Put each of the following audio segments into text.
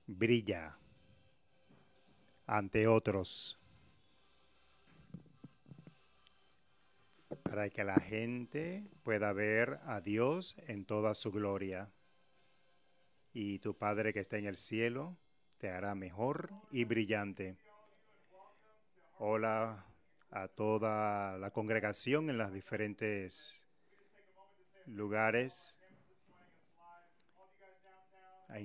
brilla ante otros para que la gente pueda ver a Dios en toda su gloria. Y tu Padre que está en el cielo te hará mejor y brillante. Hola a toda la congregación en los diferentes lugares, en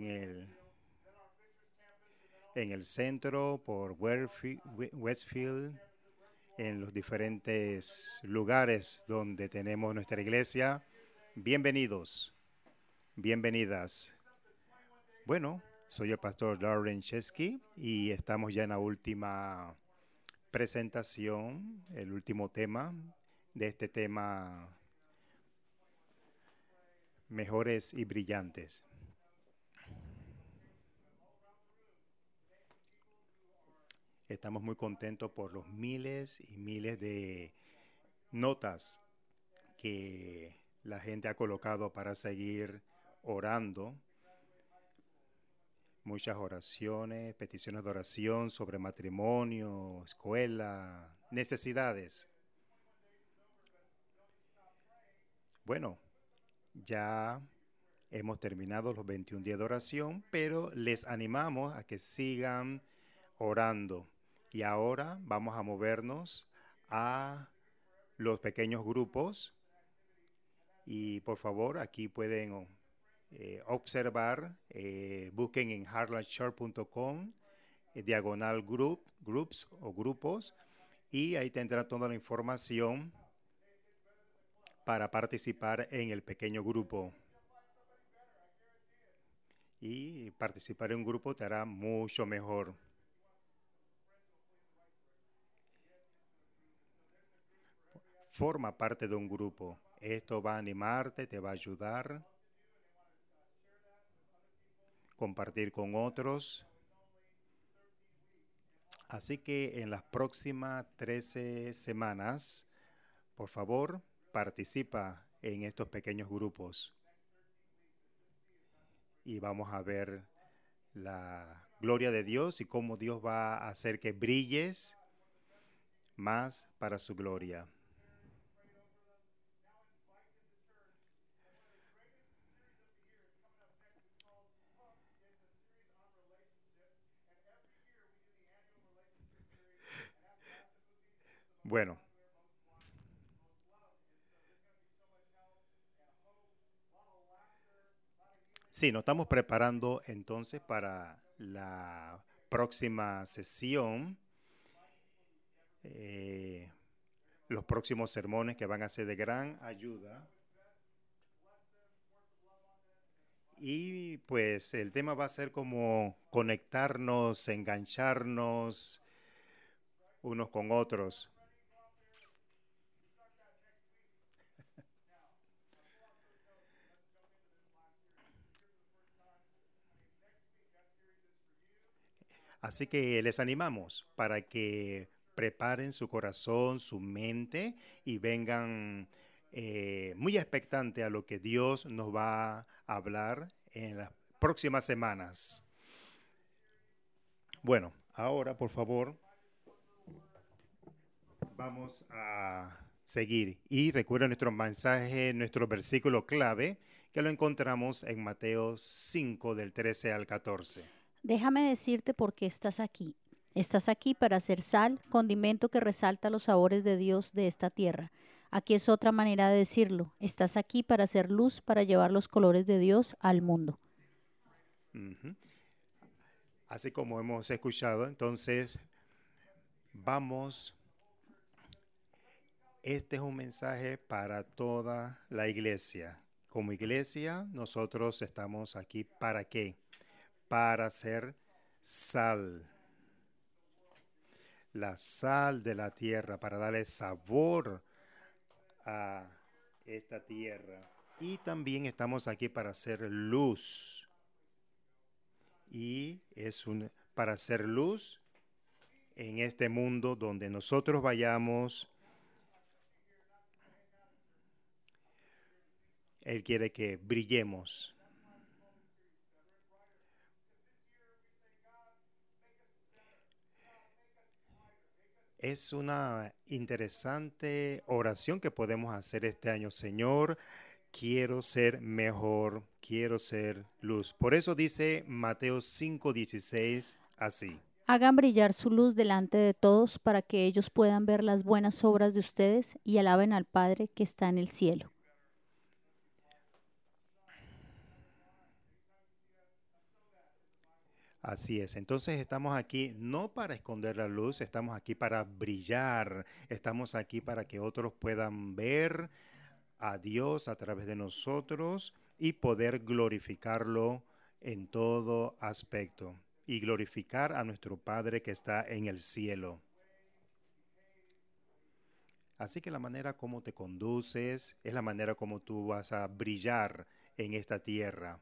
el centro, por Westfield, en los diferentes lugares donde tenemos nuestra iglesia. Bienvenidos, bienvenidas. Bueno, soy el pastor Darren Chesky y estamos ya en la última presentación, el último tema de este tema, mejores y brillantes. Estamos muy contentos por los miles y miles de notas que la gente ha colocado para seguir orando. Muchas oraciones, peticiones de oración sobre matrimonio, escuela, necesidades. Bueno, ya hemos terminado los 21 días de oración, pero les animamos a que sigan orando. Y ahora vamos a movernos a los pequeños grupos. Y por favor, aquí pueden observar, busquen en heartlandchurch.com, diagonal groups o grupos, y ahí tendrán toda la información para participar en el pequeño grupo. Y participar en un grupo te hará mucho mejor. Forma parte de un grupo. Esto va a animarte, te va a ayudar. Compartir con otros. Así que en las próximas 13 semanas, por favor, participa en estos pequeños grupos. Y vamos a ver la gloria de Dios y cómo Dios va a hacer que brilles más para su gloria. Bueno, sí, nos estamos preparando entonces para la próxima sesión, los próximos sermones que van a ser de gran ayuda. Y pues el tema va a ser como conectarnos, engancharnos unos con otros. Así que les animamos para que preparen su corazón, su mente y vengan muy expectantes a lo que Dios nos va a hablar en las próximas semanas. Bueno, ahora por favor vamos a seguir y recuerden nuestro mensaje, nuestro versículo clave que lo encontramos en Mateo 5 del 13 al 14. Déjame decirte por qué estás aquí. Estás aquí para ser sal, condimento que resalta los sabores de Dios de esta tierra. Aquí es otra manera de decirlo. Estás aquí para ser luz, para llevar los colores de Dios al mundo. Ujú. Así como hemos escuchado, entonces vamos. Este es un mensaje para toda la iglesia. Como iglesia, nosotros estamos aquí ¿para qué? Para ser sal. La sal de la tierra, para darle sabor a esta tierra. Y también estamos aquí para hacer luz. Y para hacer luz en este mundo donde nosotros vayamos. Él quiere que brillemos. Es una interesante oración que podemos hacer este año. Señor, quiero ser mejor, quiero ser luz. Por eso dice Mateo 5:16 así. Hagan brillar su luz delante de todos para que ellos puedan ver las buenas obras de ustedes y alaben al Padre que está en el cielo. Así es. Entonces estamos aquí no para esconder la luz, estamos aquí para brillar, estamos aquí para que otros puedan ver a Dios a través de nosotros y poder glorificarlo en todo aspecto y glorificar a nuestro Padre que está en el cielo. Así que la manera como te conduces es la manera como tú vas a brillar en esta tierra.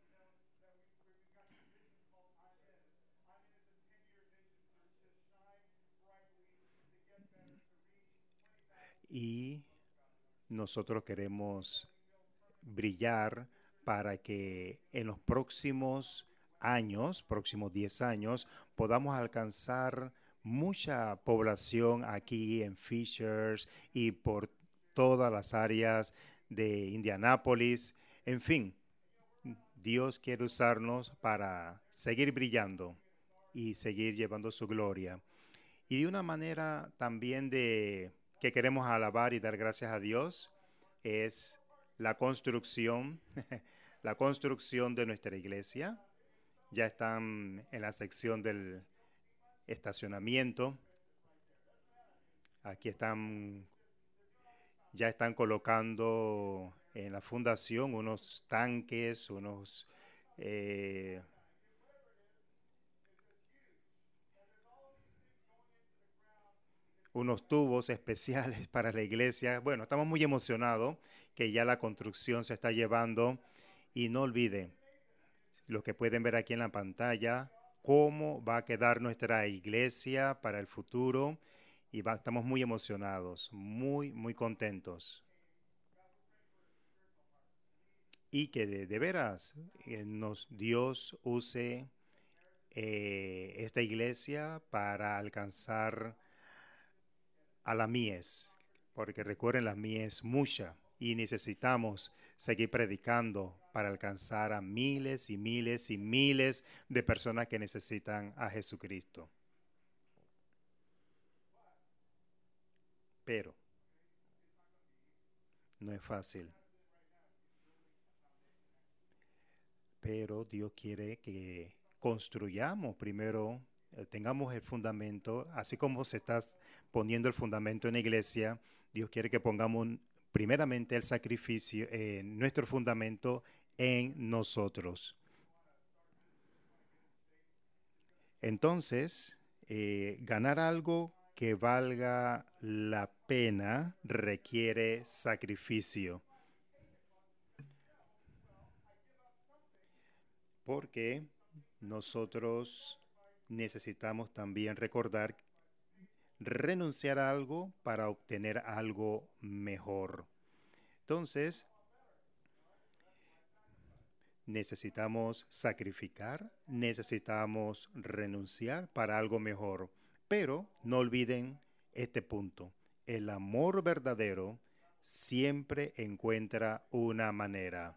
Y nosotros queremos brillar para que en los próximos años, próximos 10 años, podamos alcanzar mucha población aquí en Fishers y por todas las áreas de Indianápolis. En fin, Dios quiere usarnos para seguir brillando y seguir llevando su gloria. Y de una manera también de que queremos alabar y dar gracias a Dios es la construcción, la construcción de nuestra iglesia. Ya están en la sección del estacionamiento. Aquí están, ya están colocando en la fundación unos tanques, eh, unos tubos especiales para la iglesia. Bueno, estamos muy emocionados que ya la construcción se está llevando y no olviden lo que pueden ver aquí en la pantalla, cómo va a quedar nuestra iglesia para el futuro y estamos muy emocionados, muy contentos. Y que de veras Dios use esta iglesia para alcanzar a la mies, porque recuerden, la mies mucha y necesitamos seguir predicando para alcanzar a miles y miles y miles de personas que necesitan a Jesucristo. Pero no es fácil. Pero Dios quiere que construyamos primero, tengamos el fundamento, así como se está poniendo el fundamento en la iglesia, Dios quiere que pongamos primeramente el sacrificio, nuestro fundamento en nosotros. Entonces, ganar algo que valga la pena requiere sacrificio, porque nosotros necesitamos también recordar renunciar a algo para obtener algo mejor. Entonces, necesitamos sacrificar, necesitamos renunciar para algo mejor. Pero no olviden este punto. El amor verdadero siempre encuentra una manera.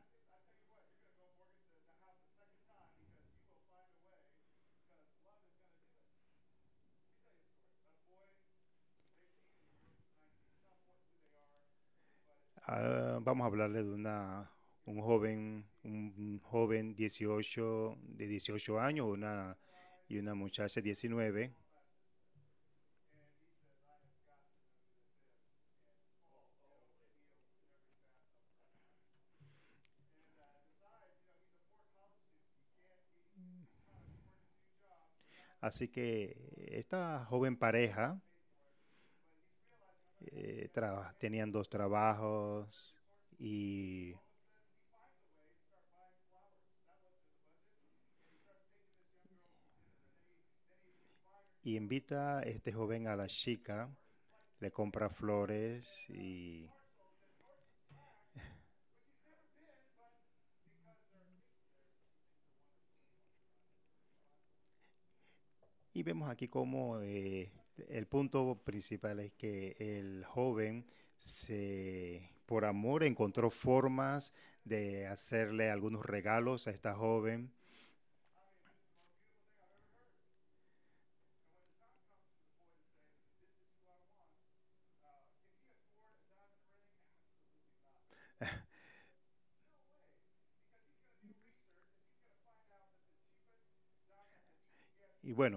Vamos a hablarle de un joven 18, de 18 años y una muchacha de 19. Así que esta joven pareja tenían dos trabajos y invita a este joven a la chica, le compra flores y vemos aquí cómo El punto principal es que el joven por amor encontró formas de hacerle algunos regalos a esta joven. Y bueno,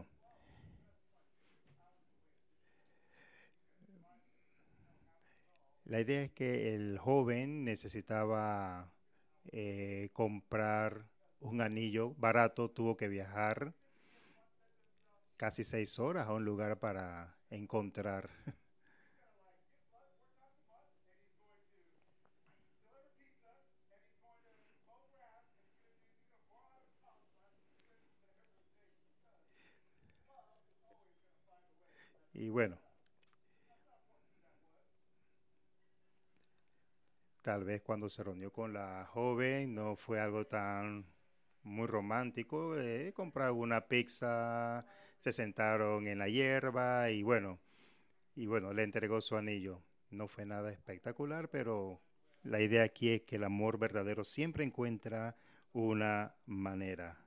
la idea es que el joven necesitaba comprar un anillo barato, tuvo que viajar casi 6 horas a un lugar para encontrar. Y bueno, tal vez cuando se reunió con la joven no fue algo tan muy romántico. Compraron una pizza, se sentaron en la hierba y bueno, le entregó su anillo. No fue nada espectacular, pero la idea aquí es que el amor verdadero siempre encuentra una manera.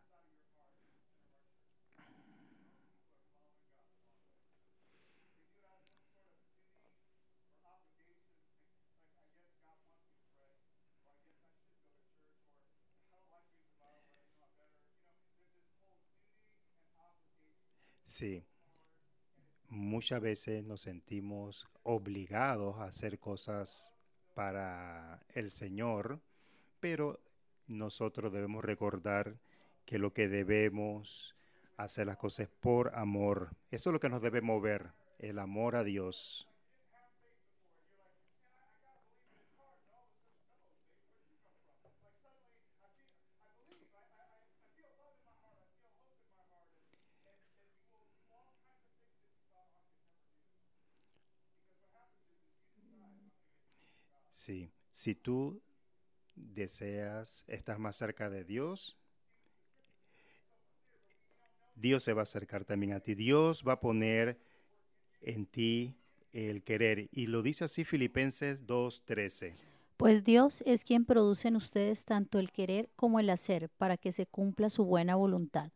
Sí, muchas veces nos sentimos obligados a hacer cosas para el Señor, pero nosotros debemos recordar que lo que debemos hacer las cosas por amor. Eso es lo que nos debe mover, el amor a Dios. Sí, si tú deseas estar más cerca de Dios, Dios se va a acercar también a ti. Dios va a poner en ti el querer. Y lo dice así Filipenses 2:13. Pues Dios es quien produce en ustedes tanto el querer como el hacer para que se cumpla su buena voluntad.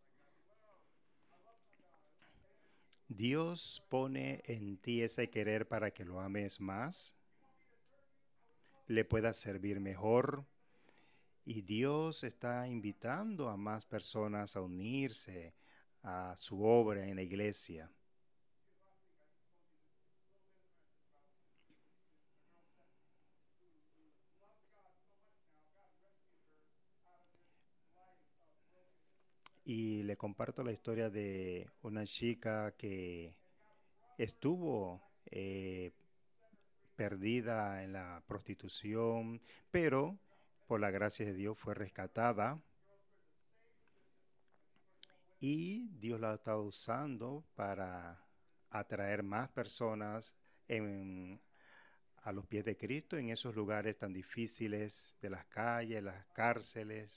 Dios pone en ti ese querer para que lo ames más, le puedas servir mejor. Y Dios está invitando a más personas a unirse a su obra en la iglesia. Y le comparto la historia de una chica que estuvo perdida en la prostitución, pero por la gracia de Dios fue rescatada y Dios la ha estado usando para atraer más personas a los pies de Cristo en esos lugares tan difíciles de las calles, las cárceles.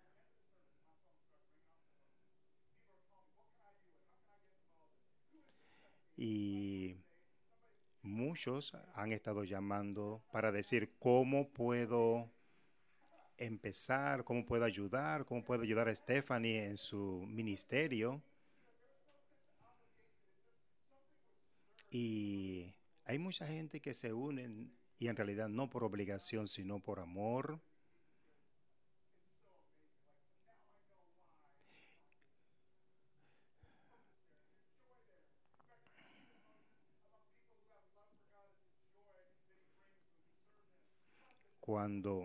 Y muchos han estado llamando para decir cómo puedo empezar, cómo puedo ayudar a Stephanie en su ministerio. Y hay mucha gente que se unen y en realidad no por obligación, sino por amor. Cuando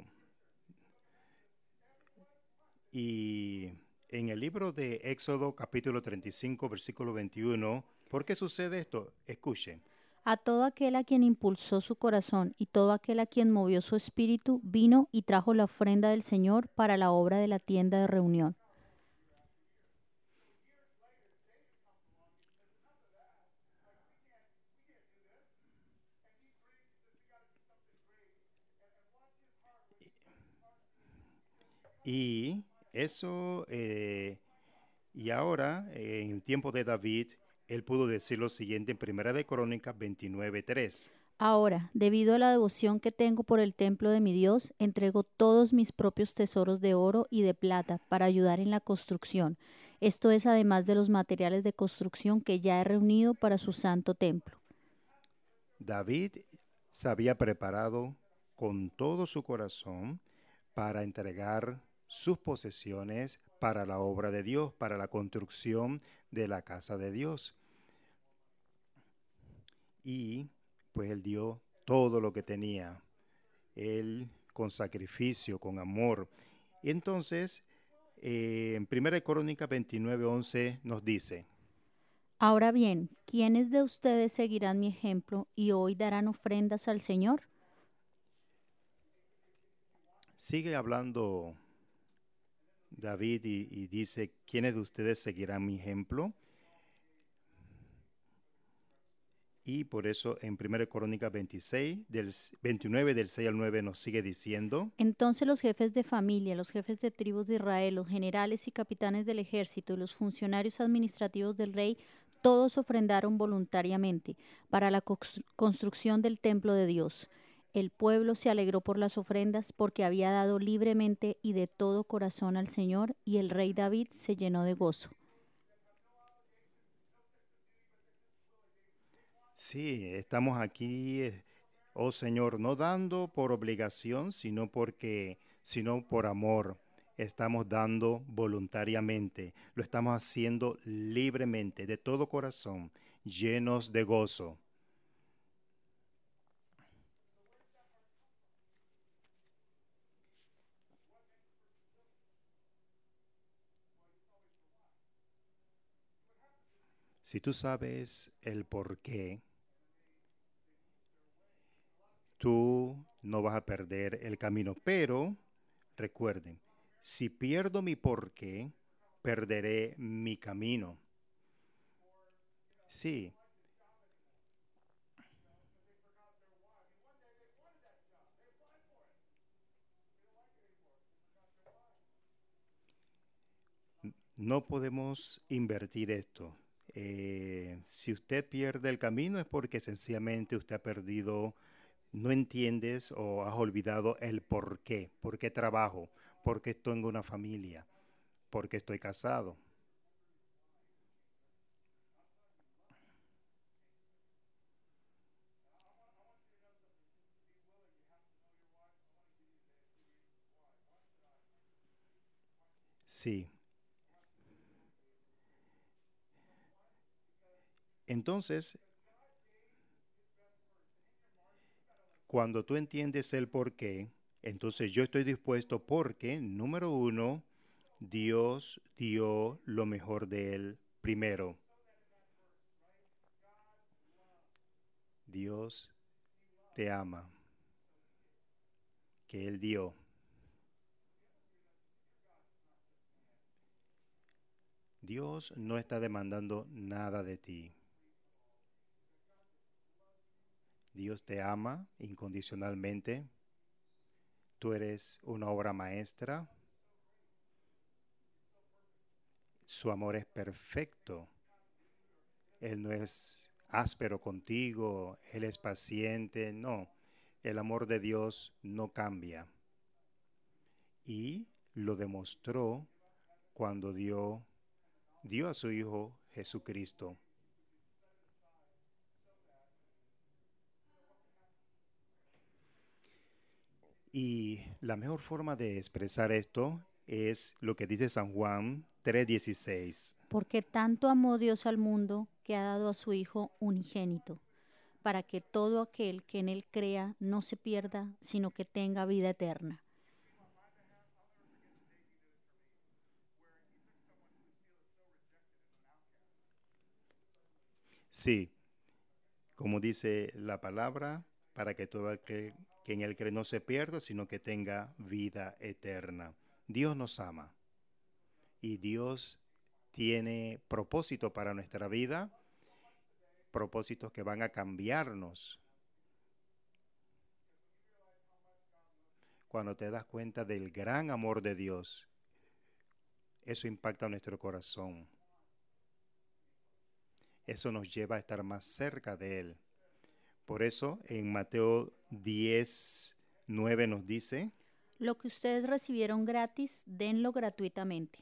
y en el libro de Éxodo capítulo 35 versículo 21, ¿por qué sucede esto? Escuchen. A todo aquel a quien impulsó su corazón y todo aquel a quien movió su espíritu, vino y trajo la ofrenda del Señor para la obra de la tienda de reunión. Y eso, y ahora, en el tiempo de David, Él pudo decir lo siguiente en Primera de Crónicas 29:3. Ahora, debido a la devoción que tengo por el templo de mi Dios, entrego todos mis propios tesoros de oro y de plata para ayudar en la construcción. Esto es además de los materiales de construcción que ya he reunido para su santo templo. David se había preparado con todo su corazón para entregar sus posesiones para la obra de Dios, para la construcción de la casa de Dios. Y pues él dio todo lo que tenía, él con sacrificio, con amor. Y entonces, en 1 Crónica 29:11 nos dice, Ahora bien, ¿quiénes de ustedes seguirán mi ejemplo y hoy darán ofrendas al Señor? sigue hablando David y dice, ¿quiénes de ustedes seguirán mi ejemplo? Y por eso en 1 Crónica 29 del 6 al 9 nos sigue diciendo, Entonces los jefes de familia, los jefes de tribus de Israel, los generales y capitanes del ejército y los funcionarios administrativos del rey, todos ofrendaron voluntariamente para la construcción del templo de Dios. El pueblo se alegró por las ofrendas porque había dado libremente y de todo corazón al Señor, y el rey David se llenó de gozo. sí, estamos aquí, oh Señor, no dando por obligación, sino por amor. Estamos dando voluntariamente, lo estamos haciendo libremente, de todo corazón, llenos de gozo. Si tú sabes el por qué, tú no vas a perder el camino. Pero recuerden, si pierdo mi porqué, perderé mi camino. Sí, no podemos invertir esto. Si usted pierde el camino es porque sencillamente usted ha perdido, no entiendes o has olvidado el por qué trabajo, por qué tengo una familia, por qué estoy casado. Sí, entonces cuando tú entiendes el por qué, entonces yo estoy dispuesto porque, número uno, Dios dio lo mejor de él primero. Dios te ama, que Él dio. Dios no está demandando nada de ti. Dios te ama incondicionalmente. Tú eres una obra maestra. Su amor es perfecto. Él no es áspero contigo. Él es paciente. No, el amor de Dios no cambia. Y lo demostró cuando dio a su Hijo Jesucristo. Y la mejor forma de expresar esto es lo que dice San Juan 3:16. Porque tanto amó Dios al mundo que ha dado a su Hijo unigénito, para que todo aquel que en él crea no se pierda, sino que tenga vida eterna. Sí, como dice la palabra, para que todo aquel que en él cree no se pierda, sino que tenga vida eterna. Dios nos ama y Dios tiene propósito para nuestra vida, propósitos que van a cambiarnos. Cuando te das cuenta del gran amor de Dios, eso impacta nuestro corazón. Eso nos lleva a estar más cerca de Él. Por eso en Mateo 10:9 nos dice, Lo que ustedes recibieron gratis, denlo gratuitamente.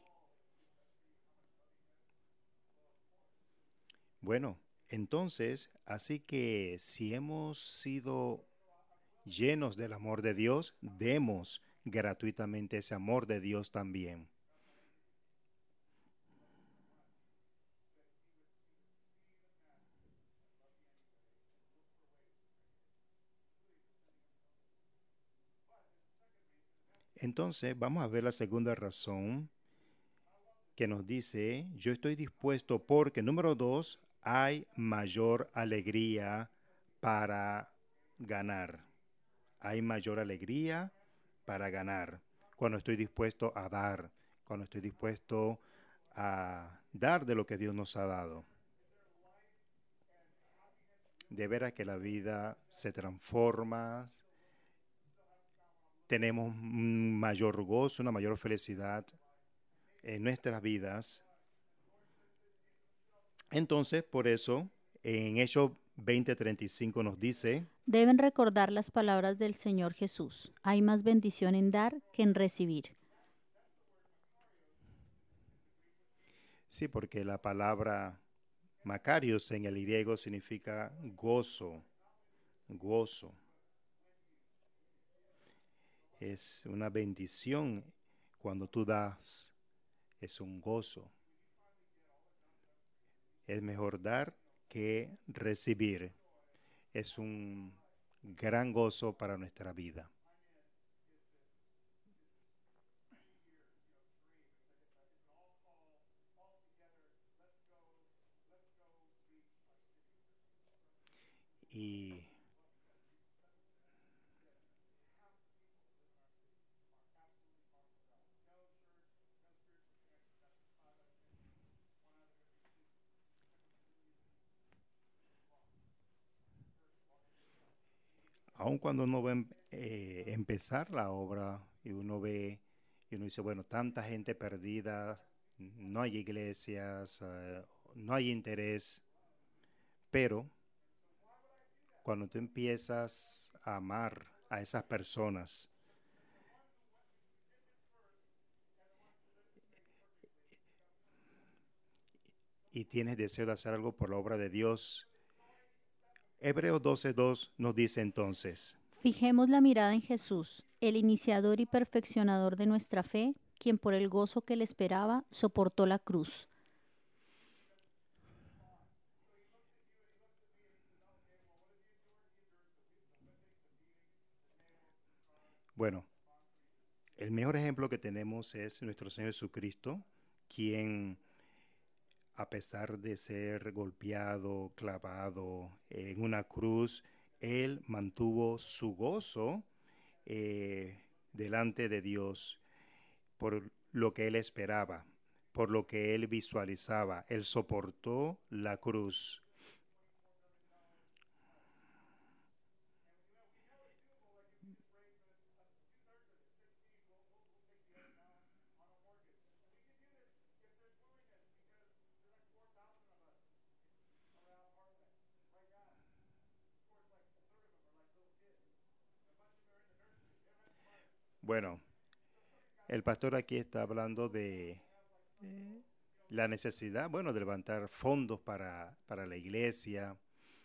bueno, entonces, así que si hemos sido llenos del amor de Dios, demos gratuitamente ese amor de Dios también. Entonces, vamos a ver la segunda razón que nos dice, yo estoy dispuesto porque, número 2, hay mayor alegría para ganar. Hay mayor alegría para ganar cuando estoy dispuesto a dar, cuando estoy dispuesto a dar de lo que Dios nos ha dado. De veras que la vida se transforma, tenemos un mayor gozo, una mayor felicidad en nuestras vidas. Entonces, por eso, en Hechos 20:35 nos dice, Deben recordar las palabras del Señor Jesús. Hay más bendición en dar que en recibir. sí, porque la palabra Macarios en el griego significa gozo, gozo. Es una bendición cuando tú das, es un gozo. Es mejor dar que recibir. Es un gran gozo para nuestra vida. Y aun cuando uno va a empezar la obra y uno ve y uno dice, bueno, tanta gente perdida, no hay iglesias, no hay interés, pero cuando tú empiezas a amar a esas personas y tienes deseo de hacer algo por la obra de Dios, Hebreos 12:2 nos dice entonces, Fijemos la mirada en Jesús, el iniciador y perfeccionador de nuestra fe, quien por el gozo que le esperaba soportó la cruz. bueno, el mejor ejemplo que tenemos es nuestro Señor Jesucristo, quien a pesar de ser golpeado, clavado en una cruz, Él mantuvo su gozo delante de Dios por lo que Él esperaba, por lo que Él visualizaba. Él soportó la cruz. Bueno, el pastor aquí está hablando de la necesidad, bueno, de levantar fondos para la iglesia.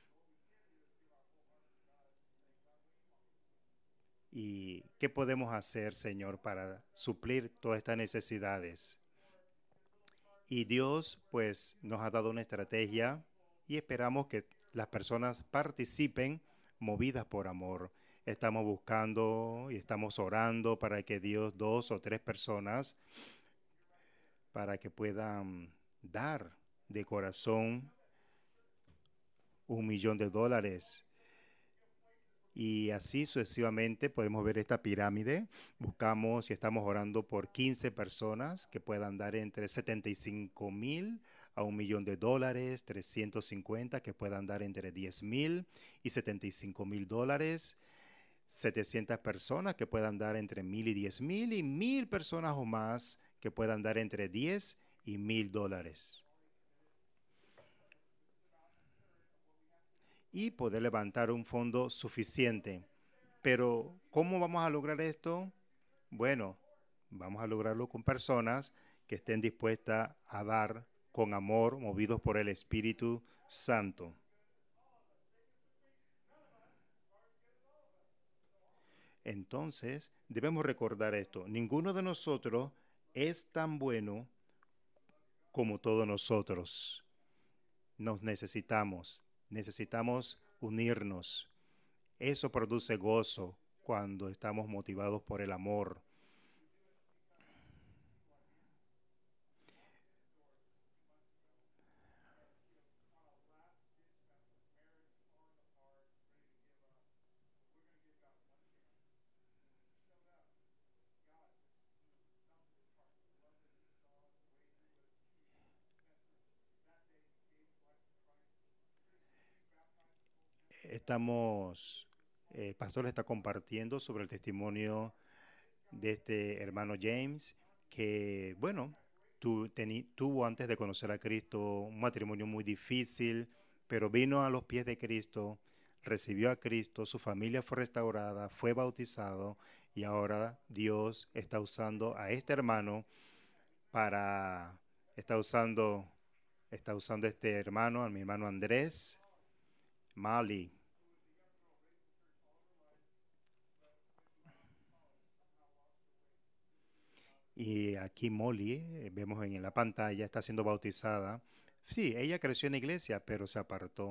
¿Y qué podemos hacer, Señor, para suplir todas estas necesidades? Y Dios, pues, nos ha dado una estrategia y esperamos que las personas participen movidas por amor. Estamos buscando y estamos orando para que Dios, 2 o 3 personas, para que puedan dar de corazón $1 millón. Y así sucesivamente podemos ver esta pirámide. Buscamos y estamos orando por 15 personas que puedan dar entre 75,000 a $1 millón, 350 que puedan dar entre 10,000 y $75,000, 700 personas que puedan dar entre 1,000 y 10,000 y 1,000 personas o más que puedan dar entre 10 y $1,000. y poder levantar un fondo suficiente. Pero, ¿cómo vamos a lograr esto? Bueno, vamos a lograrlo con personas que estén dispuestas a dar con amor, movidos por el Espíritu Santo. Entonces, debemos recordar esto. Ninguno de nosotros es tan bueno como todos nosotros. Nos necesitamos unirnos. Eso produce gozo cuando estamos motivados por el amor. El pastor está compartiendo sobre el testimonio de este hermano James, que, bueno, tuvo antes de conocer a Cristo un matrimonio muy difícil, pero vino a los pies de Cristo, recibió a Cristo, su familia fue restaurada, fue bautizado y ahora Dios está usando a este hermano para, está usando, está usando a este hermano, a mi hermano Andrés Mali. Y aquí Molly, vemos en la pantalla, está siendo bautizada. Sí, ella creció en la iglesia, pero se apartó.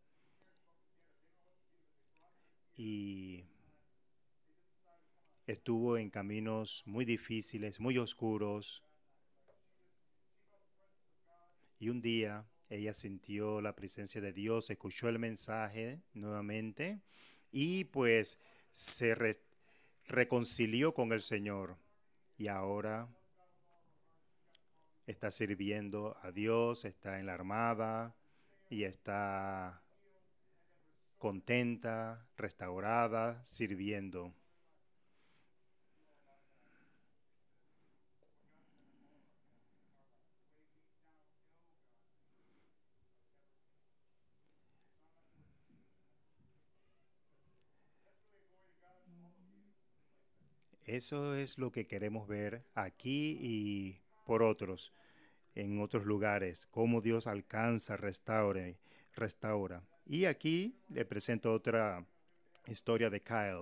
Y estuvo en caminos muy difíciles, muy oscuros. Y un día ella sintió la presencia de Dios, escuchó el mensaje nuevamente y pues reconcilió con el Señor. Y ahora está sirviendo a Dios, está en la armada y está contenta, restaurada, sirviendo. Eso es lo que queremos ver aquí y por otros, en otros lugares, cómo Dios alcanza, restaura. Y aquí le presento otra historia de Kyle.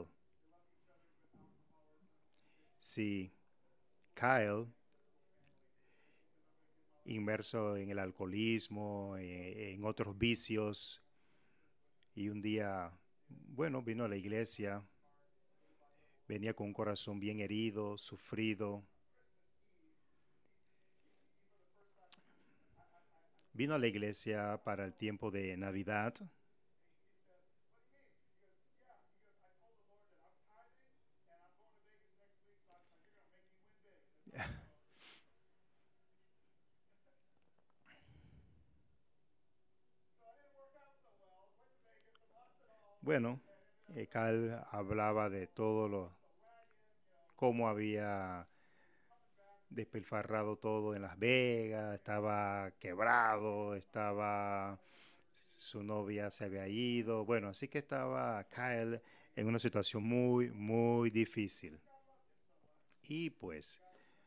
Sí, Kyle, inmerso en el alcoholismo, en otros vicios, y un día, bueno, vino a la iglesia, venía con un corazón bien herido, sufrido. Vino a la iglesia para el tiempo de Navidad. Bueno, Cal hablaba de cómo había despilfarrado todo en Las Vegas, estaba quebrado, su novia se había ido, bueno, así que estaba Kyle en una situación muy, muy difícil. Y pues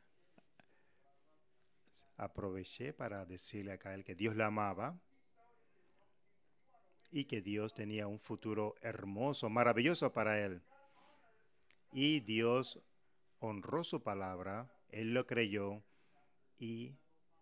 aproveché para decirle a Kyle que Dios la amaba y que Dios tenía un futuro hermoso, maravilloso para él. Y Dios honró su palabra, él lo creyó y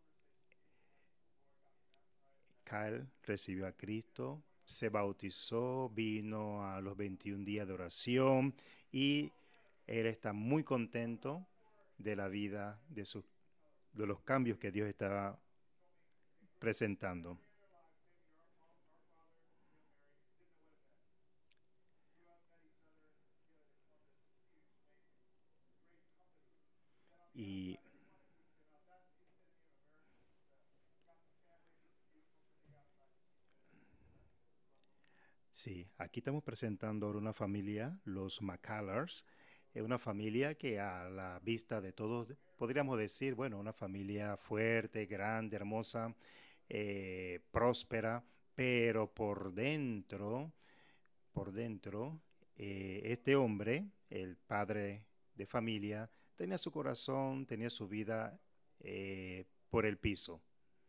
Kyle recibió a Cristo, se bautizó, vino a los 21 días de oración y él está muy contento de la vida, de los cambios que Dios está presentando. Y sí, aquí estamos presentando ahora una familia, los McCullers, una familia que a la vista de todos podríamos decir, bueno, una familia fuerte, grande, hermosa, próspera, pero por dentro, este hombre, el padre de familia, tenía su corazón, tenía su vida por el piso.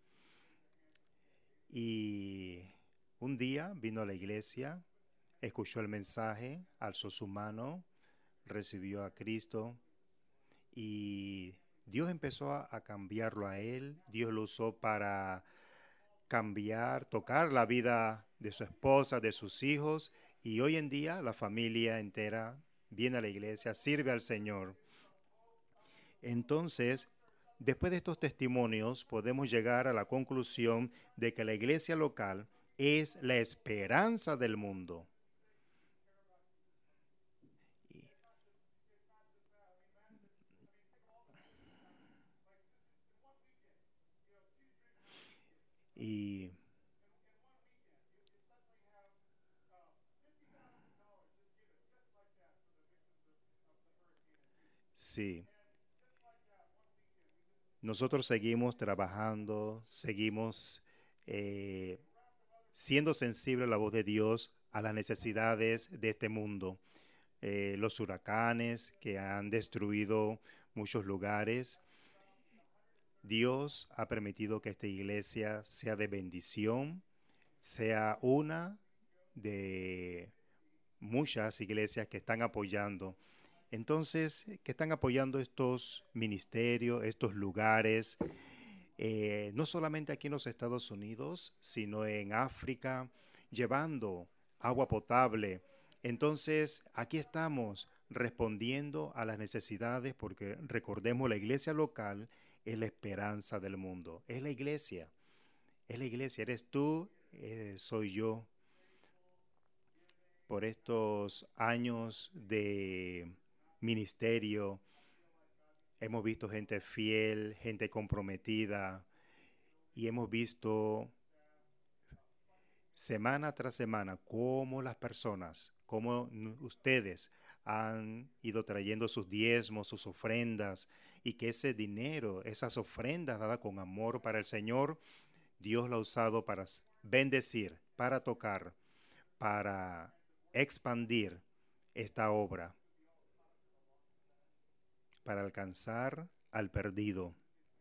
Y un día vino a la iglesia, escuchó el mensaje, alzó su mano, recibió a Cristo y Dios empezó a cambiarlo a él. Dios lo usó para cambiar, tocar la vida de su esposa, de sus hijos, y hoy en día la familia entera viene a la iglesia, sirve al Señor. Entonces, después de estos testimonios, podemos llegar a la conclusión de que la iglesia local es la esperanza del mundo. Y sí, nosotros seguimos trabajando, seguimos eh, siendo sensibles a la voz de Dios, a las necesidades de este mundo. Los huracanes que han destruido muchos lugares. Dios ha permitido que esta iglesia sea de bendición, sea una de muchas iglesias que están apoyando. Entonces, que están apoyando estos ministerios, estos lugares, no solamente aquí en los Estados Unidos, sino en África, llevando agua potable. Entonces, aquí estamos respondiendo a las necesidades porque recordemos, la iglesia local es la esperanza del mundo. Es la iglesia, eres tú, soy yo. Por estos años de ministerio, hemos visto gente fiel, gente comprometida y hemos visto semana tras semana cómo las personas, cómo ustedes han ido trayendo sus diezmos, sus ofrendas y que ese dinero, esas ofrendas dadas con amor para el Señor, Dios lo ha usado para bendecir, para tocar, para expandir esta obra, para alcanzar al perdido.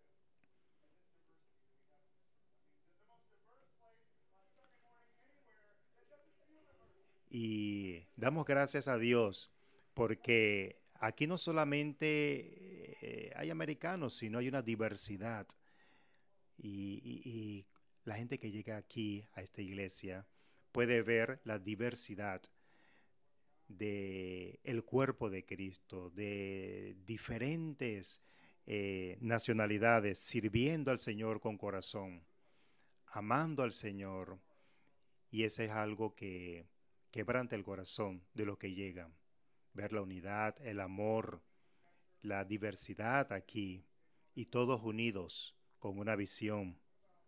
Y damos gracias a Dios porque aquí no solamente hay americanos, sino hay una diversidad. Y la gente que llega aquí a esta iglesia puede ver la diversidad de el cuerpo de Cristo, de diferentes nacionalidades, sirviendo al Señor con corazón, amando al Señor. Y ese es algo que quebranta el corazón de los que llegan. Ver la unidad, el amor, la diversidad aquí y todos unidos con una visión.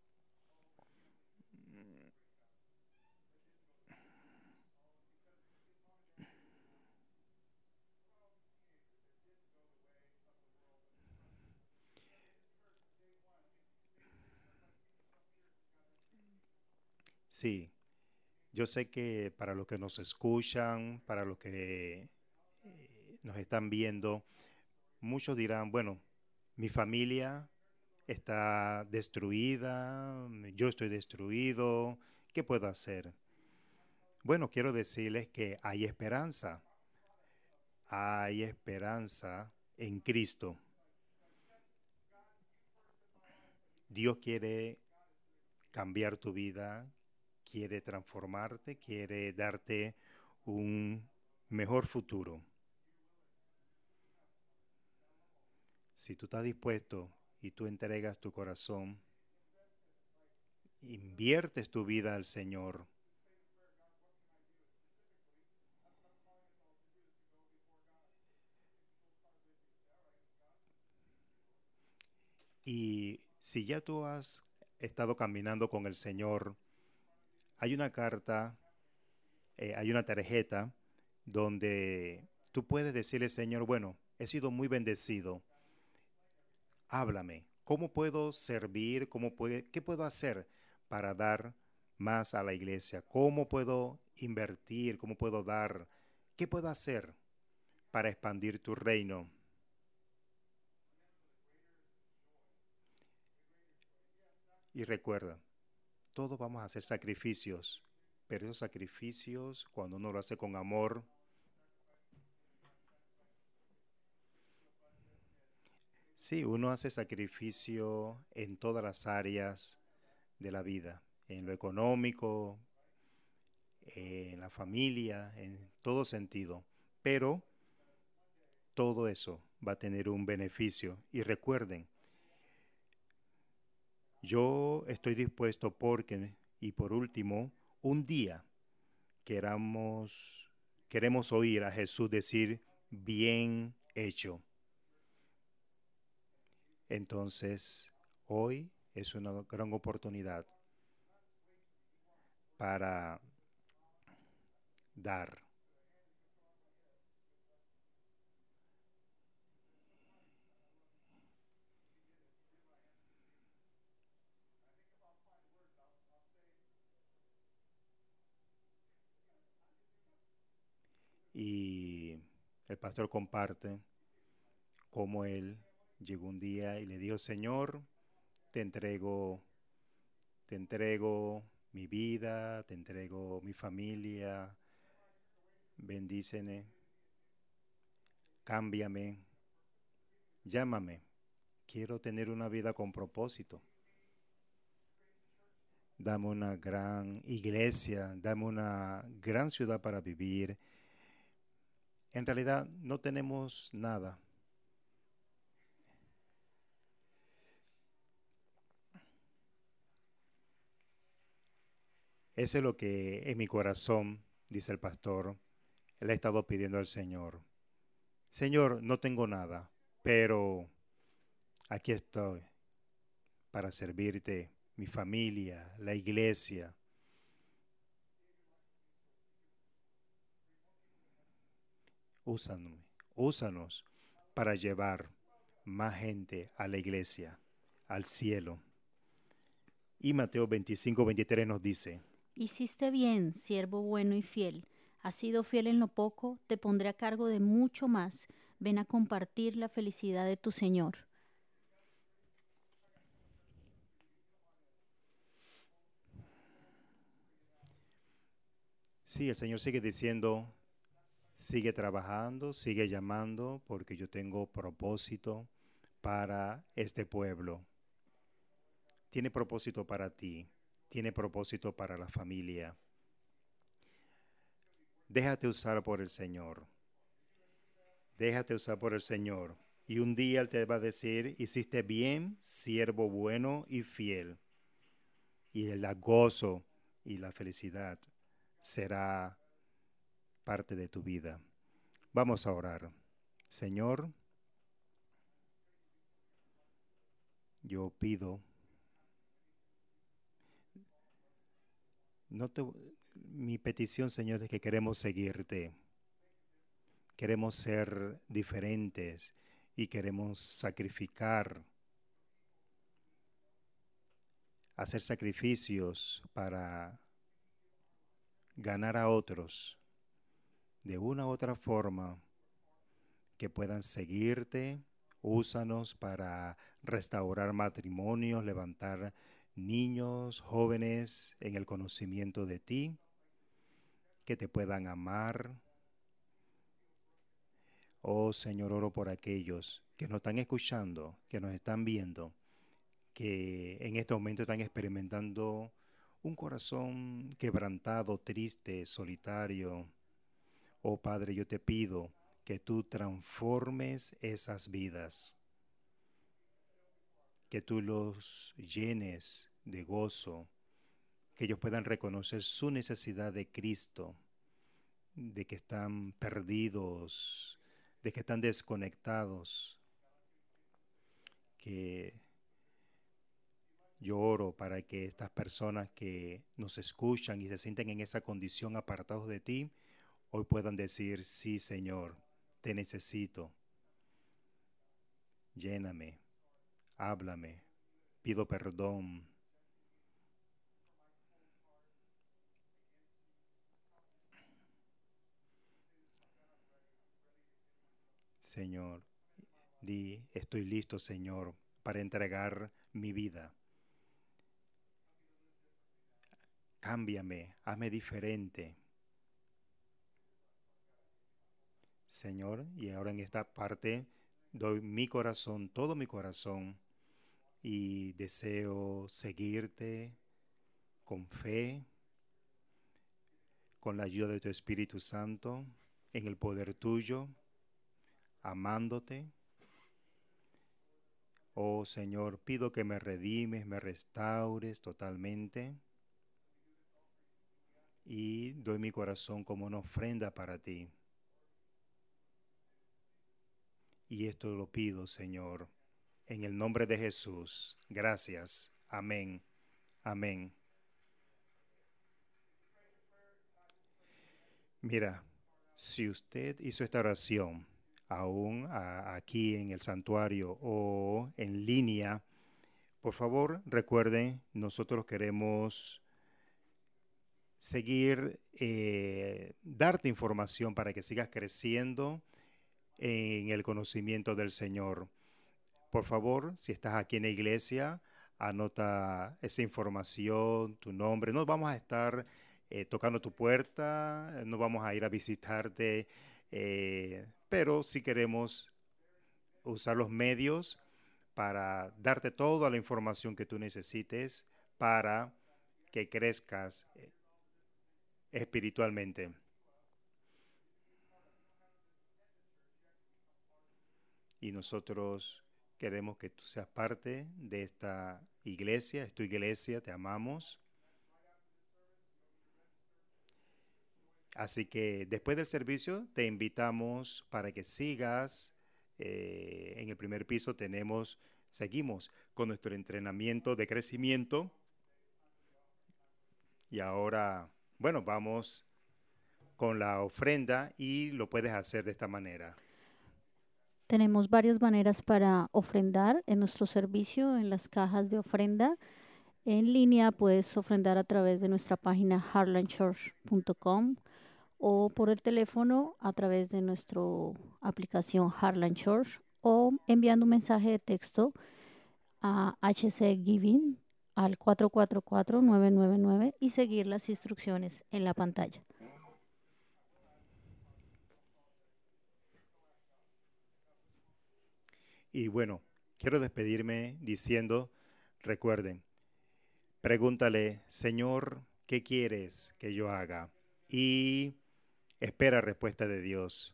Sí, yo sé que para los que nos escuchan, para los que nos están viendo, muchos dirán, bueno, mi familia está destruida, yo estoy destruido, ¿qué puedo hacer? Bueno, quiero decirles que hay esperanza en Cristo. Dios quiere cambiar tu vida, quiere transformarte, quiere darte un mejor futuro. Si tú estás dispuesto y tú entregas tu corazón, inviertes tu vida al Señor, y si ya tú has estado caminando con el Señor, hay una carta, hay una tarjeta donde tú puedes decirle, Señor, bueno, he sido muy bendecido, háblame, ¿cómo puedo servir? ¿Qué puedo hacer para dar más a la iglesia? ¿Cómo puedo invertir? ¿Cómo puedo dar? ¿Qué puedo hacer para expandir tu reino? Y recuerda, todos vamos a hacer sacrificios, pero esos sacrificios, cuando uno lo hace con amor, sí, uno hace sacrificio en todas las áreas de la vida, en lo económico, en la familia, en todo sentido. Pero todo eso va a tener un beneficio. Y recuerden, yo estoy dispuesto porque, y por último, un día queremos oír a Jesús decir, bien hecho. Entonces, hoy es una gran oportunidad para dar. Y el pastor comparte cómo él llegó un día y le dijo, Señor, te entrego, te entrego mi vida, te entrego mi familia, bendíceme, cámbiame, llámame. Quiero tener una vida con propósito. Dame una gran iglesia, dame una gran ciudad para vivir. En realidad no tenemos nada. Eso es lo que en mi corazón, dice el pastor, le he estado pidiendo al Señor. Señor, no tengo nada, pero aquí estoy para servirte, mi familia, la iglesia. Úsanos, úsanos para llevar más gente a la iglesia, al cielo. Y Mateo 25:23 nos dice, Hiciste bien, siervo bueno y fiel. Has sido fiel en lo poco, te pondré a cargo de mucho más. Ven a compartir la felicidad de tu Señor. sí, el Señor sigue diciendo, sigue trabajando, sigue llamando, porque yo tengo propósito para este pueblo. Tiene propósito para ti, tiene propósito para la familia. Déjate usar por el Señor. Déjate usar por el Señor. Y un día Él te va a decir, hiciste bien, siervo bueno y fiel. Y el gozo y la felicidad será parte de tu vida. Vamos a orar. Señor, yo pido, no te, mi petición, Señor, es que queremos seguirte. Queremos ser diferentes y queremos sacrificar, hacer sacrificios para ganar a otros de una u otra forma que puedan seguirte. Úsanos para restaurar matrimonios, levantar niños, jóvenes en el conocimiento de ti, que te puedan amar. Oh Señor, oro por aquellos que nos están escuchando, que nos están viendo, que en este momento están experimentando un corazón quebrantado, triste, solitario. Oh Padre, yo te pido que tú transformes esas vidas, que tú los llenes de gozo, que ellos puedan reconocer su necesidad de Cristo, de que están perdidos, de que están desconectados, que yo oro para que estas personas que nos escuchan y se sienten en esa condición apartados de ti, hoy puedan decir, sí Señor, te necesito, lléname, háblame, pido perdón. Señor, di, estoy listo, Señor, para entregar mi vida. Cámbiame, hazme diferente. Señor, y ahora en esta parte doy mi corazón, todo mi corazón, y deseo seguirte con fe, con la ayuda de tu Espíritu Santo, en el poder tuyo, amándote. Oh Señor, pido que me redimes, me restaures totalmente y doy mi corazón como una ofrenda para ti. Y esto lo pido, Señor, en el nombre de Jesús. Gracias. Amén. Amén. Mira, si usted hizo esta oración aún aquí en el santuario o en línea, por favor recuerden, nosotros queremos seguir, darte información para que sigas creciendo en el conocimiento del Señor. Por favor, si estás aquí en la iglesia, anota esa información, tu nombre. No vamos a estar tocando tu puerta, no vamos a ir a visitarte, pero sí queremos usar los medios para darte toda la información que tú necesites para que crezcas espiritualmente. Y nosotros queremos que tú seas parte de esta iglesia, es tu iglesia, te amamos. Así que después del servicio te invitamos para que sigas. En el primer piso seguimos con nuestro entrenamiento de crecimiento. Y ahora, bueno, vamos con la ofrenda y lo puedes hacer de esta manera. Tenemos varias maneras para ofrendar en nuestro servicio, en las cajas de ofrenda. En línea puedes ofrendar a través de nuestra página heartlandchurch.com o por el teléfono a través de nuestra aplicación Heartland Church o enviando un mensaje de texto a HC Giving al 444-999 y seguir las instrucciones en la pantalla. Y bueno, quiero despedirme diciendo, recuerden, pregúntale, Señor, ¿qué quieres que yo haga? Y espera respuesta de Dios.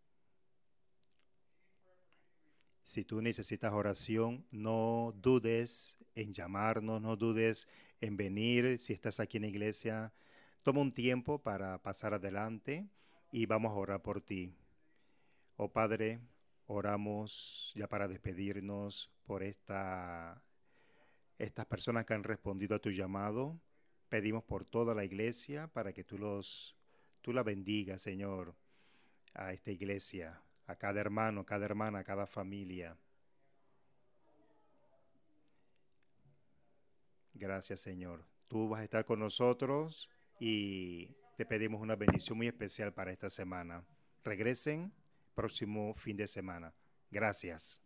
Si tú necesitas oración, no dudes en llamarnos, no dudes en venir. Si estás aquí en la iglesia, toma un tiempo para pasar adelante y vamos a orar por ti. Oh Padre, oramos ya para despedirnos por estas personas que han respondido a tu llamado. Pedimos por toda la iglesia para que tú la bendigas, Señor, a esta iglesia, a cada hermano, cada hermana, a cada familia. Gracias, Señor. Tú vas a estar con nosotros y te pedimos una bendición muy especial para esta semana. Regresen próximo fin de semana. Gracias.